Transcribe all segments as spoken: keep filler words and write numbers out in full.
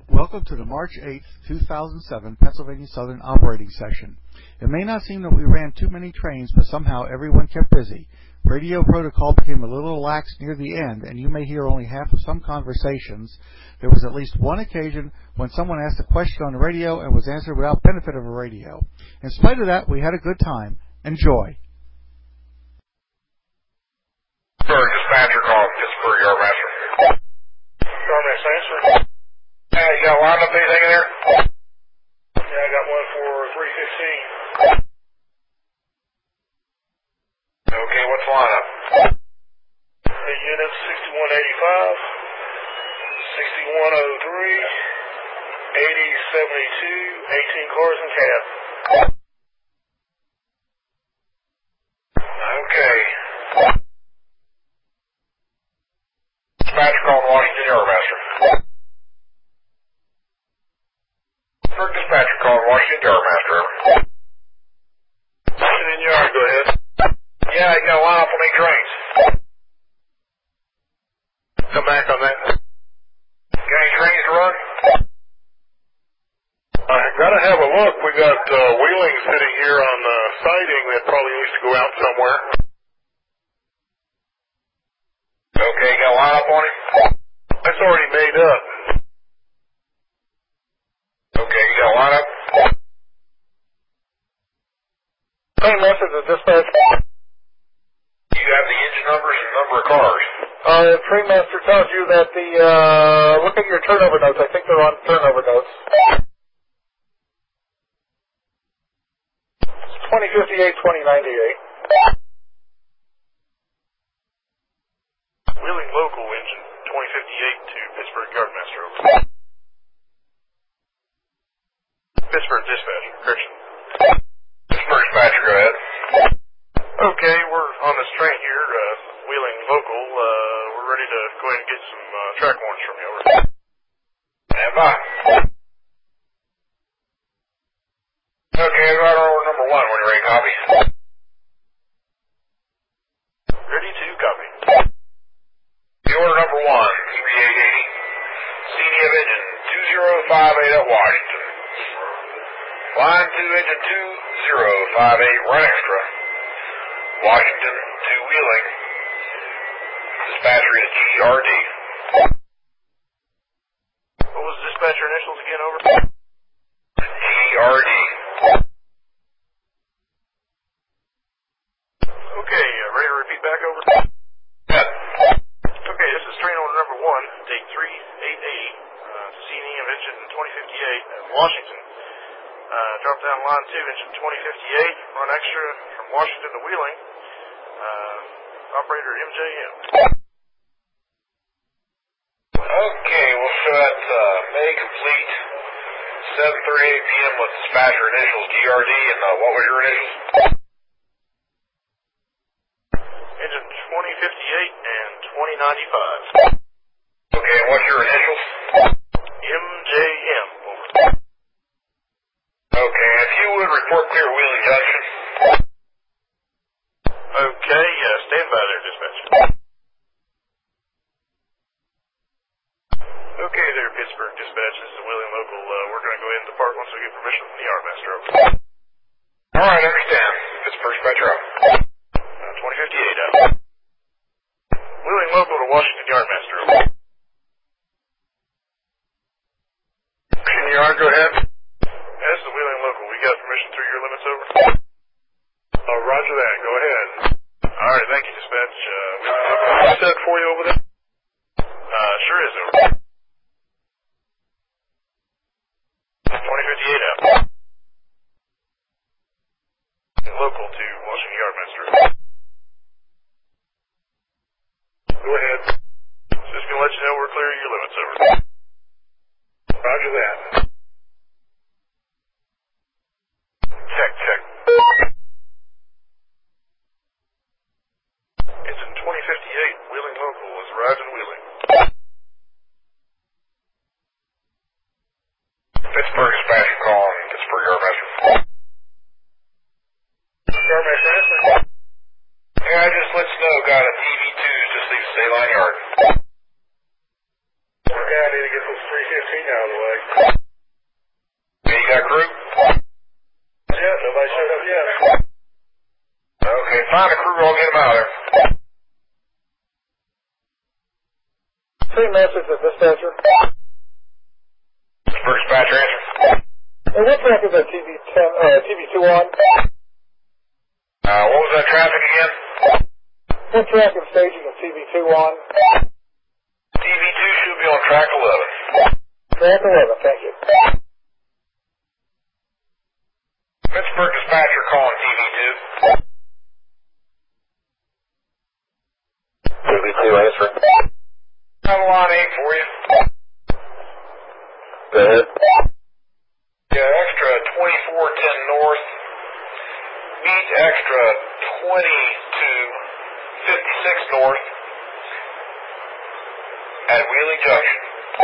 Welcome to the March eighth, two thousand seven Pennsylvania Southern Operating Session. It may not seem that we ran too many trains, but somehow everyone kept busy. Radio protocol became a little lax near the end, and you may hear only half of some conversations. There was at least one occasion when someone asked a question on the radio and was answered without benefit of a radio. In spite of that, we had a good time. Enjoy. Pittsburgh dispatcher call, Pittsburgh Yardmaster. Yardmaster answer. Yeah, you got a lineup anything in there? Yeah, I got one for three fifteen. Okay, what's the lineup? The unit sixty-one eighty-five, sixty-one oh three, eighty seventy-two, eighteen cars and cab. Okay. Dispatcher call Washington Yardmaster. Pittsburgh dispatcher call Washington Yardmaster. Washington Yard, go ahead. Yeah, you got a line up on eight trains. Come back on that. Got any trains to run? I gotta have a look. We got uh, Wheeling sitting here on the siding that probably needs to go out somewhere. Okay, got a line up on him? That's already made up. Okay, you got a line up? Same message as dispatch. You have the engine numbers and number of cars. Uh, the train master tells you that the, uh, look at your turnover notes. I think they're on turnover notes. It's twenty fifty-eight, twenty ninety-eight. Wheeling local engine twenty fifty-eight to Pittsburgh Yardmaster. Pittsburgh dispatch, correction. Pittsburgh dispatcher, go ahead. Okay, we're on this train here, uh, Wheeling local. Uh, we're ready to go ahead and get some uh, track warrants from you. Over. Stand by. Okay, I got order number one when you're ready, copy. Ready to copy. The order number one, E B eight eighty, C D F engine two zero five eight at Washington. Line two engine two zero five eight, run extra. Washington to Wheeling. Dispatcher is G R D. What was the dispatcher initials again, over? G R D. Okay, uh, ready to repeat back, over? Yeah. Okay, this is train order number one, date three eight eighty, uh, C D F engine twenty fifty-eight at Washington. Uh, drop down line two, engine twenty fifty-eight, run extra from Washington to Wheeling. Uh, operator M J M. Okay, we'll show that uh, May complete, seven thirty-eight p.m. with dispatcher initials G R D, and uh, what were your initials? Engine twenty fifty-eight and twenty ninety-five. Okay, and what's your initials? M J M, over. Okay, if you would report clear Wheeling Junction. Okay, uh, stand by there, dispatch. Okay there, Pittsburgh dispatch. This is Wheeling local. Uh, we're going to go ahead and depart once we get permission from the Yardmaster. All right, I understand. Pittsburgh dispatcher out. Uh, twenty fifty-eight out. Wheeling local to Washington Yardmaster. Washington Yard, go ahead. Yeah, this is the Wheeling local. We got permission through your limits, over. Uh, roger that. Go ahead. All right, thank you, dispatch. Uh, we have a set for you over there? Uh, sure is, over. twenty fifty-eight out. Local to Washington Yardmaster. Go ahead. Just gonna let you know we're clear of your limits, over. Roger that. Check, check. Engine twenty fifty-eight, Wheeling local, is arrived in Wheeling. Pittsburgh dispatch call on Pittsburgh Yardmaster. Yardmaster, answer. Yeah, I just let you know, got a T V twos, just leave State Line Yard. Okay, I need to get this three fifteen out of the way. same message as dispatcher. Pittsburgh dispatcher answer. And what track is that T V ten, uh, T V two on? Uh, what was that traffic again? What track and staging is T V two on? T V two should be on track eleven. Track eleven, thank you. Pittsburgh dispatcher calling T V two. T V two answering. Got line eight for you. Go ahead. Yeah, extra twenty-four ten north. Meet extra twenty-two fifty-six north at Wheeling Junction.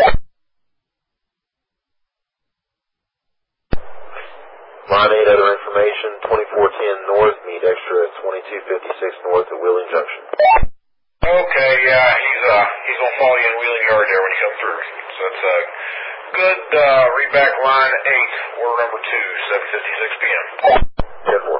Line eight, other information, twenty-four ten north, meet extra twenty-two fifty-six north at Wheeling Junction. Okay, yeah, he's uh he's gonna follow you in Wheeling Yard there when he comes through. So that's uh good. Uh, read back line eight, order number two, seven fifty-six p.m. ten four.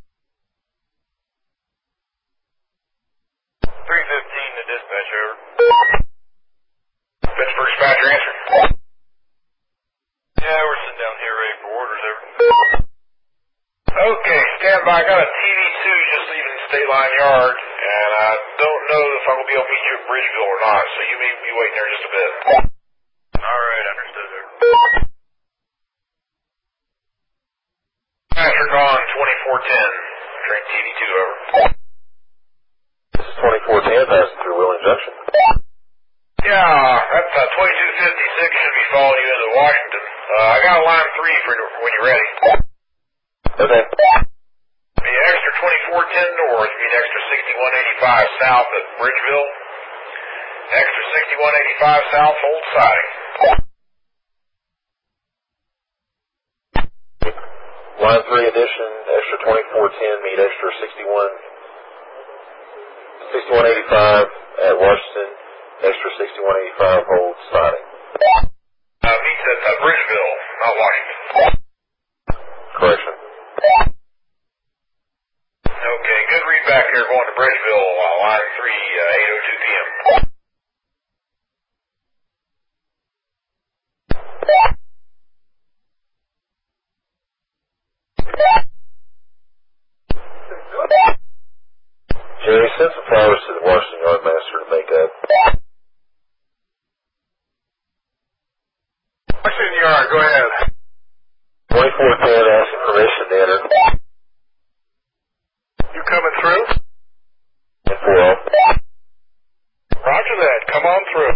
three fifteen to dispatch, over. Pittsburgh dispatcher answer. Yeah, we're sitting down here ready for orders, over. Okay, stand by. I got a T V two just leaving State Line Yard, and I don't know if I'm going to be able to meet you at Bridgeville or not, so you may be waiting there just a bit. Alright, understood, there. Dispatcher calling twenty-four ten, train T V two, over. This is twenty-four ten passing through Wheeling Junction. Yeah, that's uh, twenty-two fifty-six should be following you into Washington. Uh, I got a line three for when you're ready. Okay. The extra twenty-four ten north, meet extra sixty-one eighty-five south at Bridgeville. Extra sixty-one eighty-five south, hold siding. Line three addition, extra twenty-four ten, meet extra sixty-one sixty-one eighty-five at Washington. Extra sixty-one eighty-five, hold siding. Uh, meets at uh, Bridgeville, not Washington. Correction. Okay, good read back here going to Bridgeville, uh, line three, uh, eight oh two p.m. Jerry, send some flowers to the Washington Yardmaster to make up. Washington Yard, go ahead. twenty-four ten asking permission to enter. You coming through? ten four. Roger that, come on through.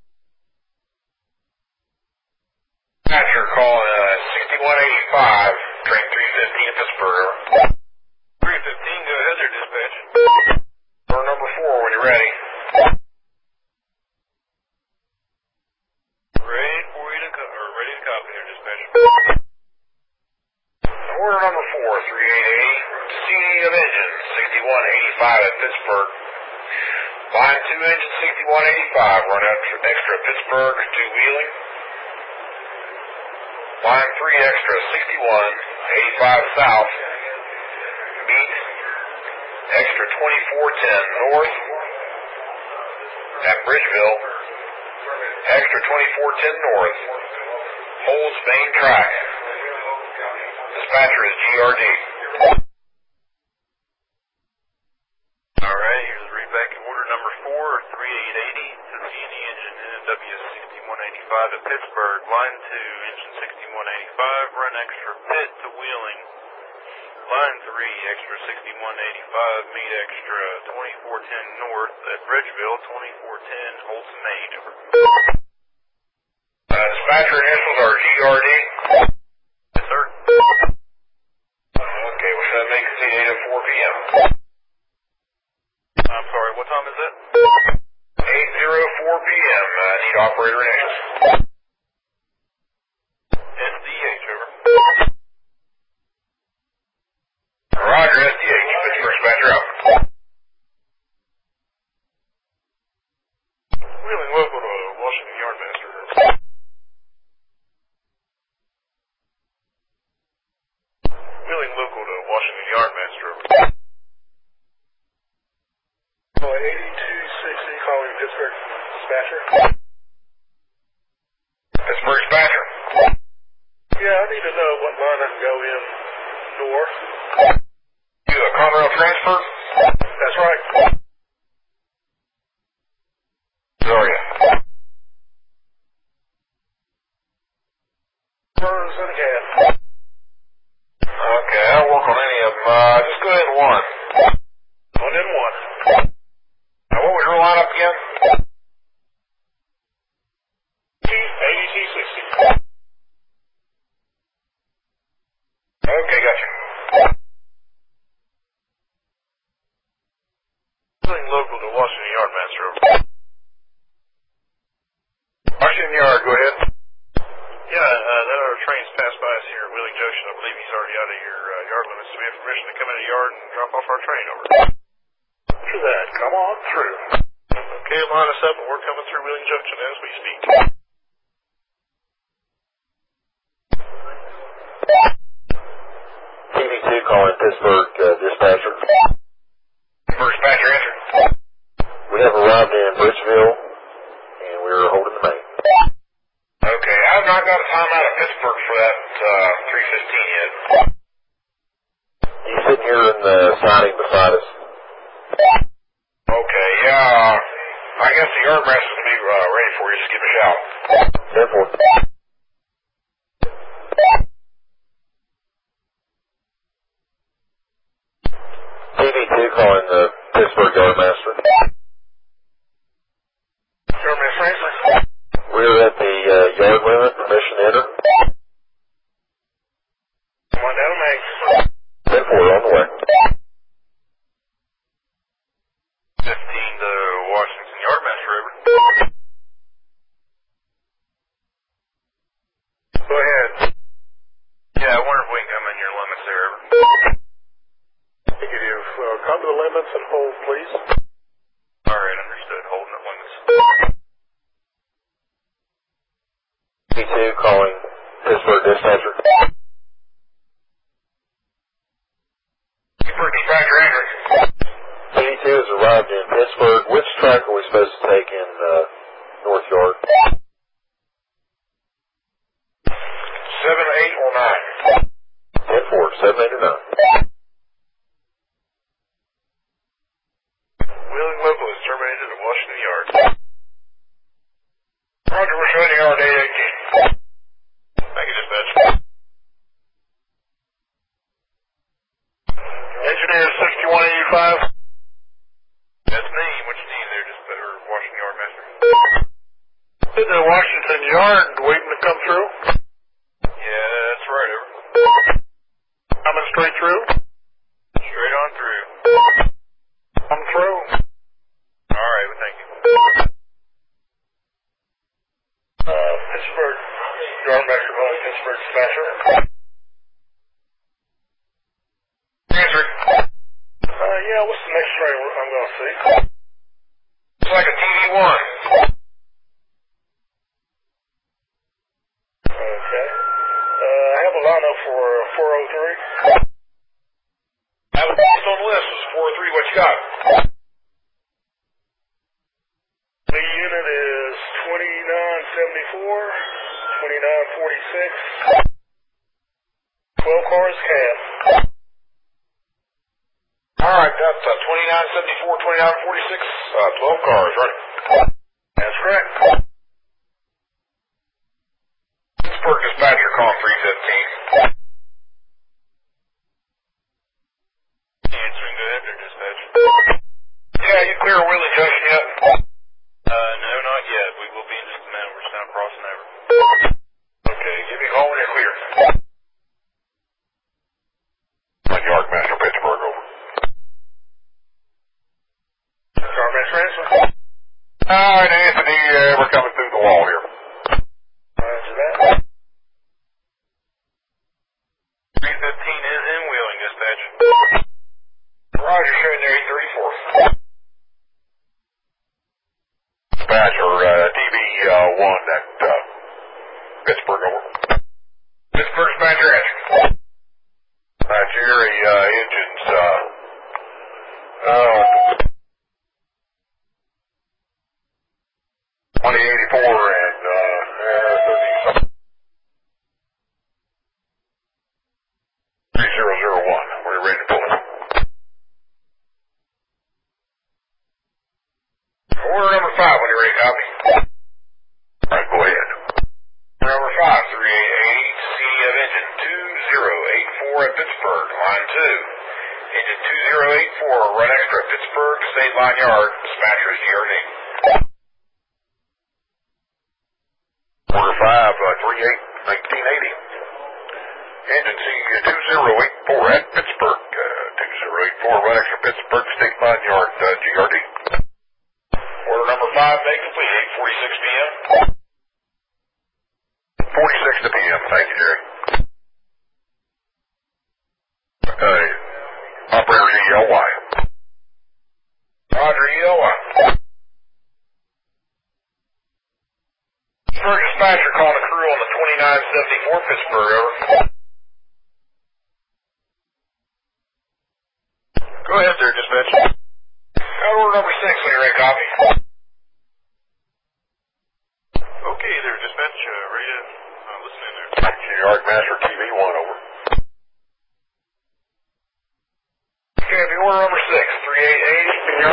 Dispatcher calling uh, sixty-one eighty-five, train three fifteen at Pittsburgh. three fifteen, go ahead there, dispatch. Order number four when you're ready. Ready for you to co- or ready to copy there, dispatch. Order number four, three eight eight, seating of engine sixty-one eighty-five at Pittsburgh. Line two engine sixty-one eighty-five, run extra, extra Pittsburgh to Wheeling. Line three extra sixty-one eighty-five south, meet extra twenty-four ten north at Bridgeville. Extra twenty-four ten north, holds main track. Dispatcher is G R D. Alright, here's the read back order number four, three eight eighty to C N E engine N M W sixty-one eighty-five at Pittsburgh. Line two, engine sixty-one eighty-five, run extra pit to Wheeling. Line three, extra sixty-one eighty-five, meet extra twenty-four ten north at Bridgeville, twenty-four ten, Olson Main, over. Uh, dispatcher initials are G R D. Yes, sir. Okay, what's that make it eight oh four p.m.? I'm sorry, what time is it? eight oh four p.m. I uh, need operator initials. S D H, over. Roger, S D H. Pittsburgh dispatcher out. Wheeling local to Washington Yardmaster. run and go in north. You a Conrail transfer? That's right. Sorry. Burns and a cat. Okay, I'll work on any of them. Uh, just go ahead and one. One in one. Now, what was your lineup again? eighty T sixty. Okay, gotcha. Something local to Washington Yard, Master. Washington Yard, go ahead. Yeah, uh, that other train's passed by us here at Wheeling Junction. I believe he's already out of your uh, yard limits. Do we have permission to come in the yard and drop off our train over? To that, come on through. Okay, line us up and we're coming through Wheeling Junction as we speak. T V two calling Pittsburgh uh, dispatcher. First dispatcher answer. We have arrived in Bridgeville, and we're holding the main. Okay, I've not got a time out of Pittsburgh for that uh, three fifteen yet. He's sitting here in the siding beside us. Okay, yeah, I guess the yard master's going to be uh, ready for you. Just give a shout. ten four. T V two calling the Pittsburgh Yardmaster. Yardmaster answer. We're at the uh, yard limit, permission to enter. Come on down, Max. ten four, on the way. fifteen to Washington Yardmaster, over. Go ahead. Yeah, I wonder if we can come in your limits there, over. Negative. Uh, come to the limits and hold, please. Alright, understood. Holding at limits. T V two calling Pittsburgh dispatcher. Pittsburgh dispatcher answer. T V two has arrived in Pittsburgh. Which track are we supposed to take in uh, North Yard? Seven, eight, or nine. ten four, seven, eight, or nine. Wheeling local is terminated at Washington Yard. Roger, we're showing yard eight eighteen. Thank you, dispatch. Engineer sixty-one eighty-five. That's me. What you need there, dispatch, or Washington Yard master? In the Washington Yard, waiting to come through. Yeah, that's right, over. Coming straight through. Straight on through. I'm through. Alright, well, thank you. Uh, Pittsburgh Yardmaster calling Pittsburgh dispatcher. Answer. Uh, yeah, what's the next train I'm going to see? Looks like a T V one. Okay. Uh, I have a lineup for four oh three. I have a post on the list. It's four oh three. What you got? The unit is twenty-nine seventy-four, twenty-nine forty-six, twelve cars cab. Alright, that's uh, twenty-nine seventy-four, twenty-nine forty-six, uh, twelve cars, right? That's correct. Pittsburgh dispatcher calling three fifteen. Answering, go ahead there, dispatch. Yeah, you clear Wheeling Junction yet? Uh, no, not yet. We will be in just a minute. We're just now crossing over. Okay, give me a call when you're clear. My Yardmaster, Pittsburgh, over. Yardmaster answer. Alright, Anthony, uh, we're coming through the wall here. Roger that. three fifteen is in Wheeling, dispatch. Roger, showing there eight thirty-four. Dispatcher, uh, D B one at uh, Pittsburgh, over. Pittsburgh dispatcher answer. Nigeria uh, engines, uh, uh, twenty eighty-four and uh, thirty. engine two zero eight four, run extra Pittsburgh, State Line Yard, dispatcher G R D. Order five, uh, three eight, nineteen eighty. Engine C two zero eight four at Pittsburgh, uh, two zero eight four, run extra Pittsburgh, State Line Yard, uh, G R D. Order number five, make complete, eight forty-six p m forty-six to p m Thank you, Jerry. Uh, operator E L Y. Roger, E L Y. Pittsburgh dispatcher calling a crew on the twenty-nine seventy-four Pittsburgh, over. Go ahead there, dispatch. Order number six, when you're ready, copy. Okay there, dispatch, uh, ready to uh, listen in there. Yard Master T V one, over. Okay, order number six, three eight eight,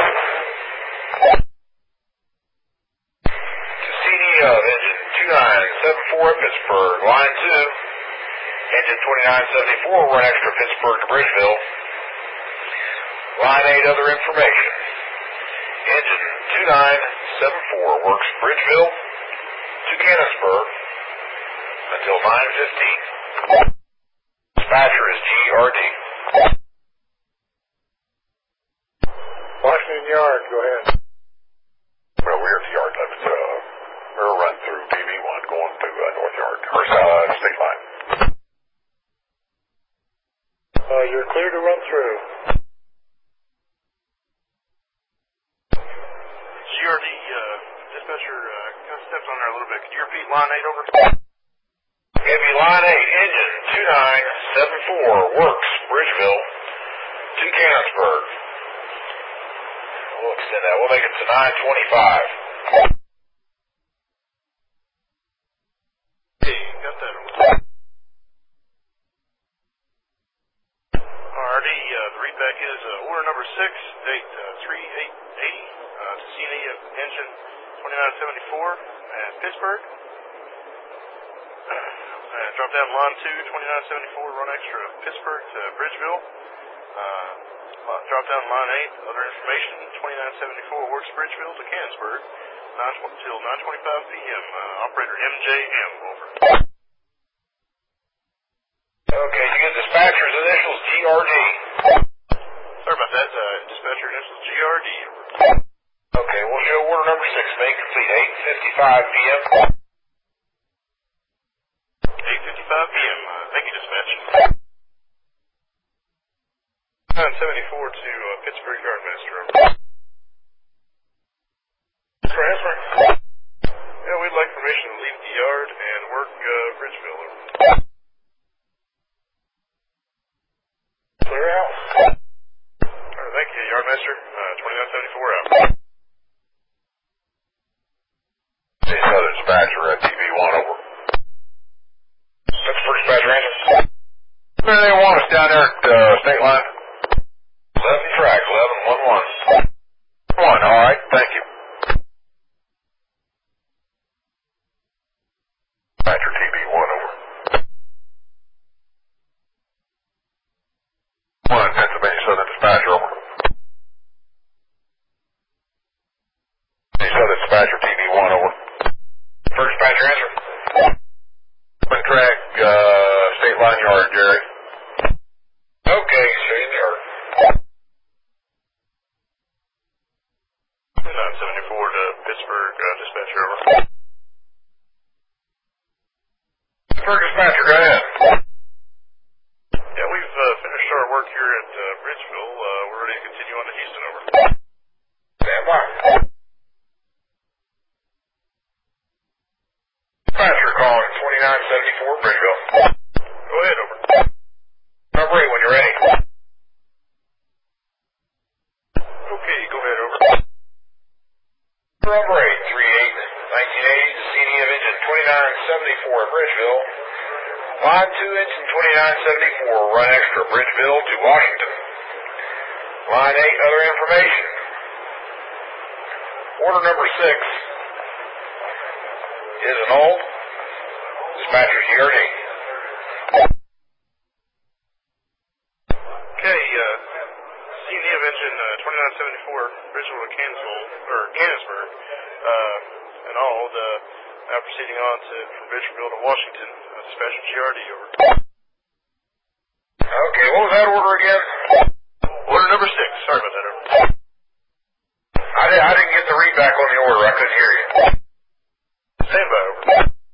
Cassini of engine two nine seven four at Pittsburgh, line two, engine twenty-nine seventy-four, run extra Pittsburgh to Bridgeville. Line eight, other information. Engine two nine seven four works Bridgeville to Canonsburg until nine fifteen. Dispatcher is G R D. Washington Yard, go ahead. Well, we're at the yard limits. Uh, we're run through T V one going to uh, North Yard, or uh, State Line. Uh, you're clear to run through. G R D, uh, dispatcher, uh, kind of stepped on there a little bit. Could you repeat line eight, over? Heavy line eight, engine two nine seven four, works Bridgeville to Canonsburg. We'll extend that. We'll make it to nine twenty-five. Okay, got that. R D, uh, the readback is uh, order number six, date uh, three eight eighty, uh, Cassini of engine twenty-nine seventy-four at Pittsburgh. Uh, drop down line two, twenty-nine seventy-four, run extra Pittsburgh to Bridgeville. Uh, drop down line eight, other information, twenty-nine seventy-four, works Bridgeville to Canonsburg, nine till nine twenty-five p m Uh, operator M J M, over. Okay, you get dispatcher's initials G R D. Sorry about that, uh, dispatcher initials G R D, over. Okay, we'll show order number six, make complete, eight fifty-five p m eight fifty-five p m Uh, thank you, dispatch. nine seventy-four to uh, Pittsburgh Yardmaster, over. Transfer. Yeah, we'd like permission to leave the yard and work uh, Bridgeville, over. Clear out. Alright, thank you, Yardmaster. Uh, twenty-nine seventy-four out. Southern dispatcher at T V one, over. That's first dispatcher answer. Where they want us down there at uh, State Line? eleven track, eleven one one. one, alright, thank you. Dispatcher T V one, over. one, Pennsylvania Southern dispatcher, over. Southern dispatcher T V one, over. First dispatcher answer. One track, uh, State Line Yard, Jerry. Okay, State Yard. nine seventy-four to Pittsburgh, uh, dispatcher, over. Pittsburgh dispatcher, go ahead. Yeah, we've uh, finished our work here at uh, Bridgeville. Uh, we're ready to continue on to Houston, over. Stand by. Dispatcher calling twenty-nine seventy-four, Bridgeville. Go ahead, over. Number eight, when you're ready. Okay, go ahead, over. Number eight, three eight, nineteen eighty, Cassini of engine twenty-nine seventy-four at Bridgeville. Line two, engine twenty-nine seventy-four, run extra Bridgeville to Washington. Line eight, other information. Order number six is annulled. Dispatcher G R D. Okay, uh, proceeding on to from Bridgeville to Washington. Uh, dispatcher G R D, over. Okay, what was that order again? Order number six. Sorry about that, over. I, did, I didn't get the readback on the order. I couldn't hear you. Stand by, over.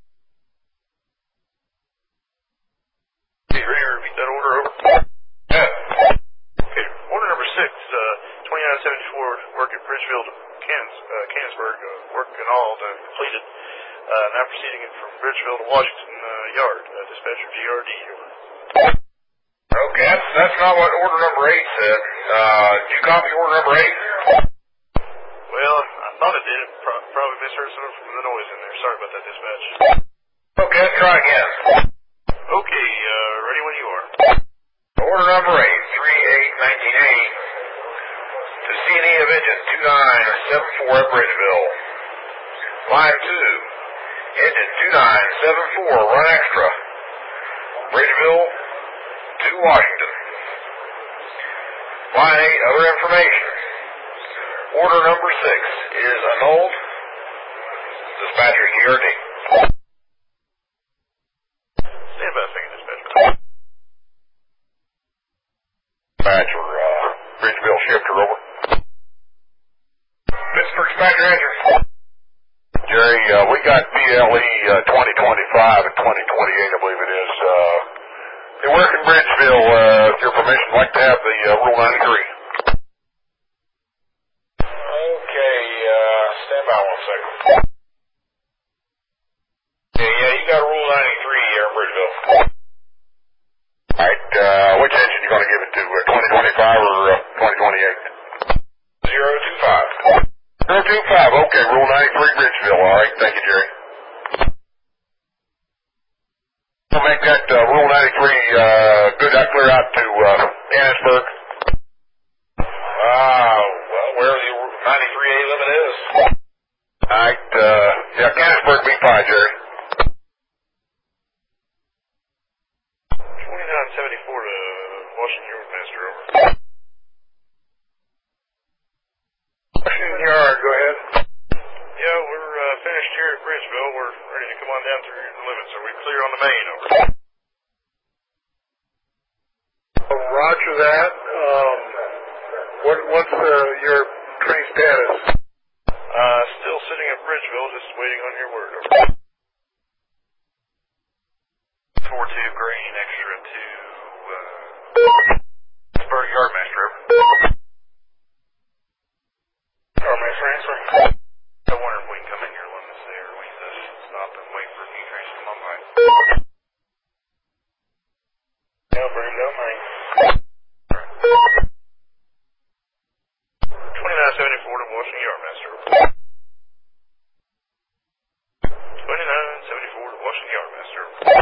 Okay, ready to repeat that order, over? Yeah. Okay, order number six, uh, twenty-nine seventy-four, work at Bridgeville to Cans, uh, Cansburg, uh, work and all done, completed. Uh, now proceeding from Bridgeville to Washington uh, Yard. Uh, dispatcher G R D, over. Okay, that's, that's not what order number eight said. Uh, did you copy order number eight? Well, I thought it did. Pro- probably misheard something from the noise in there. Sorry about that, dispatch. Okay, let's try again. Okay, uh, ready when you are. Order number eight, three eight nineteen eight, to C and E of engine two nine seven four at Bridgeville. Line two, engine two nine seven four, run extra. Bridgeville to Washington. Line eight, other information. Order number six is annulled. Dispatcher G R D. Stand by a second, dispatcher. Dispatcher, uh, Bridgeville shifter, over. Pittsburgh dispatcher, answer. Jerry, uh, we got B L E uh, twenty twenty-five and twenty twenty-eight, I believe it is. Uh, they work in Bridgeville. Uh, with your permission, I'd like to have the uh, Rule ninety-three. Okay, uh, stand by one second. Yeah, yeah, you got a Rule ninety-three here in Bridgeville. All right, uh, which engine you going to give it to, uh, twenty twenty-five or uh, twenty twenty-eight? zero two five. zero two five, okay, Rule ninety-three, Bridgeville. All right, thank you, Jerry. We'll make that uh, Rule ninety-three uh, good. I clear out to uh, Annisburg. Ah, uh, well, where the ninety-three A limit is. All right, uh, yeah, Annisburg, be fine, Jerry. twenty-nine seventy-four to Washington Yard, Master, over. Washington Yard, go ahead. Yeah, we're uh, finished here at Bridgeville. We're ready to come on down through the limits. Are we clear on the main, over? Roger that. Um, what, what's uh, your train status? Uh, still sitting at Bridgeville, just waiting on your word, over. four two grain extra to, uh, Pittsburgh Yardmaster, over. Yardmaster, answer. I wonder if we can come in your limits there. We just stop and wait for a few trains to come on by. Yeah, bring it down, man. twenty-nine seventy-four to Washington Yardmaster. twenty-nine seventy-four to Washington Yardmaster.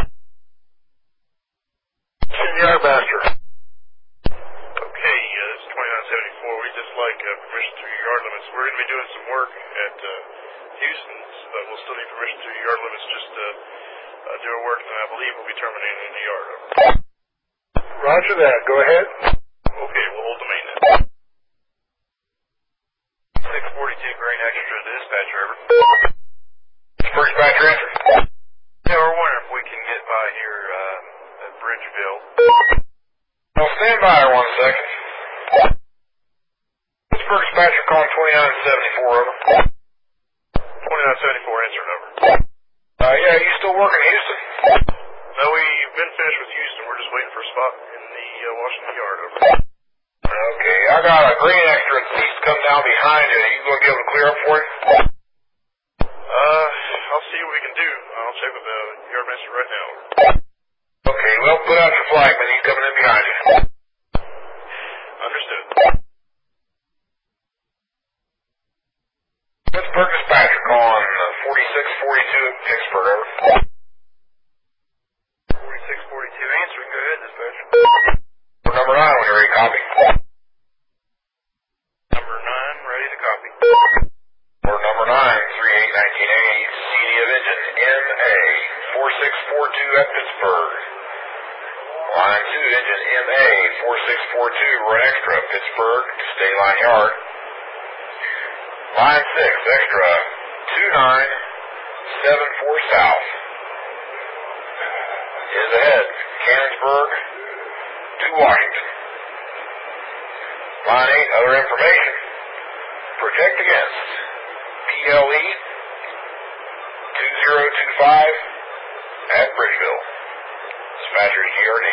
Washington Yardmaster. Okay, uh, this is twenty-nine seventy-four. We'd just like uh, permission through your yard limits. We're going to be doing some work at uh, Houston's, but we'll still need permission through your yard limits just to uh, do our work, and I believe we'll be terminating in the yard. Roger that. Go ahead. Okay, we'll hold the main then. six forty-two grain extra to dispatcher, over. First dispatcher, answer. Yeah, we're wondering if we can get by here uh, at Bridgeville. Well, stand by one second. Pittsburgh dispatcher calling twenty-nine seventy-four, over. twenty-nine seventy-four, answered, over. Uh, yeah, you still working Houston? No, we've been finished with Houston. We're just waiting for a spot in the uh, Washington Yard, over. Okay, I got a green extra that needs to come down behind you. You going to be able to clear up for him? Uh, I'll see what we can do. I'll check with the Yardmaster right now. Okay, well, put out your flagman. He's coming in behind you. Understood. Pittsburgh dispatcher calling forty-six forty-two at Pittsburgh, over. forty-six forty-two, answering. Go ahead, dispatcher. Number nine, when you're ready, copy. Number nine, ready to copy. Or number nine, three eight nineteen A, C D of engine M A four six four two at Pittsburgh. Line two, engine M A four six four two, run extra, Pittsburgh to State Line Yard. Line six, extra two nine seven four south. Is ahead. Cannonsburg to Washington. Line eight, other information. Protect against P L E two zero two five at Bridgeville. Dispatcher G R D.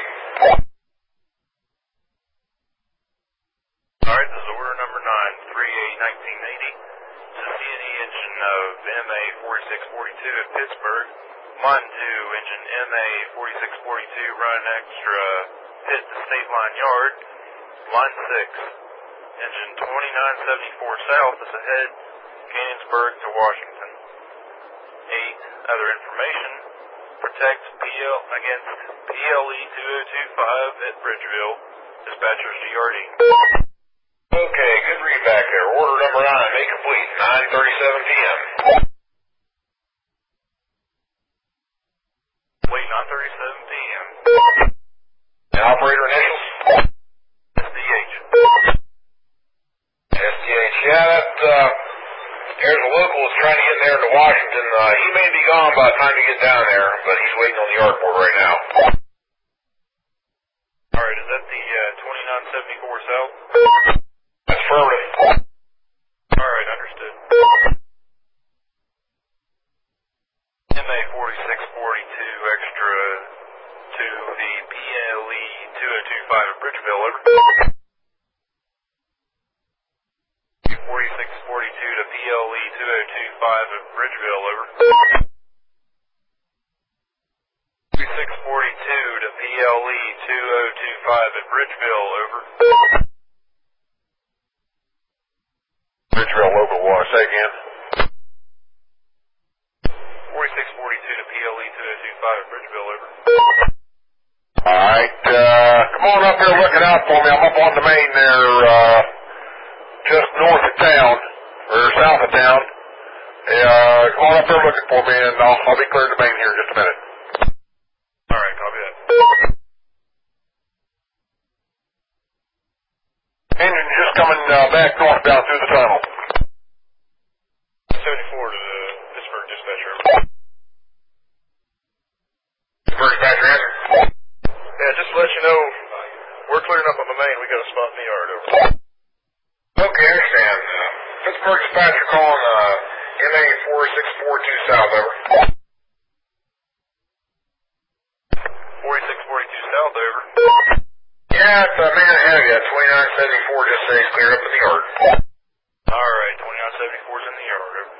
Alright, this is order number nine, three eight nineteen eighty. This is C N E engine of M A forty-six forty-two at Pittsburgh. Line two, engine M A forty-six forty-two, run extra pit to State Line Yard. Line six, engine twenty-nine seventy-four south is ahead, Cannonsburg to Washington. eight, other information. Protect P L against P L E two oh two five at Bridgeville. Dispatchers G R D. Okay, good read back there. Order number nine, make complete, nine thirty-seven p.m. Complete, nine thirty-seven p.m. And operator initials? S D H. S D H, yeah, that, uh, there's a local that's trying to get in there into Washington. Uh, he may be gone by the time you get down there, but he's waiting on the yard board right now. Alright, is that the uh, twenty-nine seventy-four south? That's affirmative. Alright, understood. M A forty-six forty-two extra to the P L E two oh two five at Bridgeville, over. forty-six forty-two to P L E two oh two five at Bridgeville, over. forty-six forty-two to P L E two oh two five at Bridgeville, over. Bridgeville local, what, say again? forty-six forty-two to P L E two oh two five at Bridgeville, over. Alright, uh, come on up here looking out for me. I'm up on the main there, uh, just north of town, or south of town. Uh, come on up there looking for me, and I'll, I'll be clearing the main here in just a minute. Alright, copy that. Engine just coming uh, back northbound through the tunnel. seventy-four to the Pittsburgh dispatcher. Pittsburgh dispatcher answer. Yeah, just to let you know, we're clearing up on the main. We got a spot in the yard, over. Okay, I understand. Uh, Pittsburgh dispatcher calling uh, M A forty-six forty-two south, over. forty-six forty-two south, over. Yeah, it's a man ahead of you. twenty-nine seventy-four just says cleared up in the yard. Alright, twenty-nine seventy-four is in the yard, over.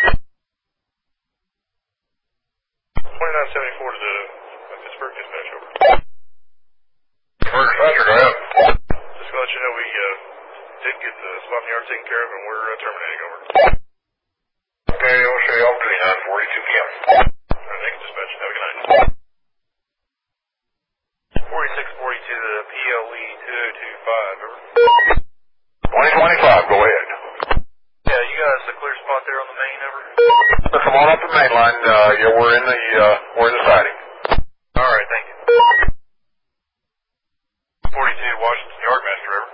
twenty-nine seventy-four to the Pittsburgh dispatch, over. Pittsburgh dispatcher, go ahead. Just to let you know, we uh, did get the spot in the yard taken care of, and we're uh, terminating, over. Okay, I'll show you all twenty-nine forty-two p.m. Alright, thanks, dispatch. Have a good night. forty-six forty-two to the P L E two oh two five, over. twenty twenty-five, go ahead. Yeah, you guys a clear spot there on the main, over? Come on up the main line. Uh, yeah, we're in the, uh, we're in the siding. Alright, thank you. forty-two, Washington Yardmaster, over.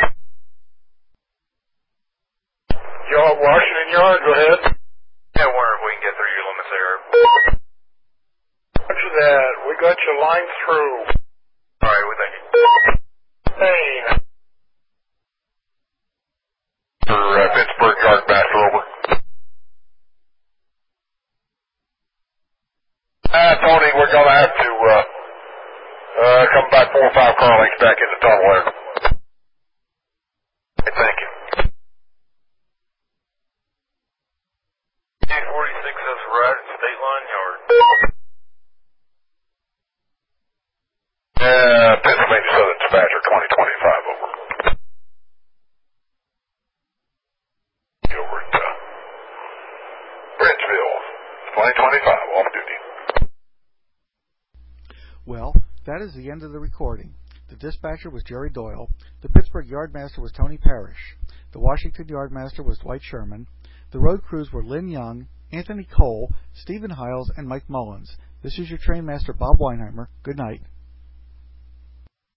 Yo, Washington Yard, go ahead. Yeah, wonder if we can get through your limits there. Roger that. We got your line through. Alright, we thank you. Main. For uh, Pittsburgh Yardmaster, over. Uh, Tony, we're going to have to uh, uh, come back four or five car lengths back in the tunnel there. Hey, thank you. P forty-six has arrived at State Line Yard. Uh, Pennsylvania Southern Dispatcher, twenty twenty-five, over. Over at uh, Bridgeville, twenty twenty-five, off duty. Well, that is the end of the recording. The dispatcher was Jerry Doyle. The Pittsburgh Yardmaster was Tony Parrish. The Washington Yardmaster was Dwight Sherman. The road crews were Lynn Young, Anthony Cole, Stephen Hiles, and Mike Mullins. This is your trainmaster, Bob Weinheimer. Good night.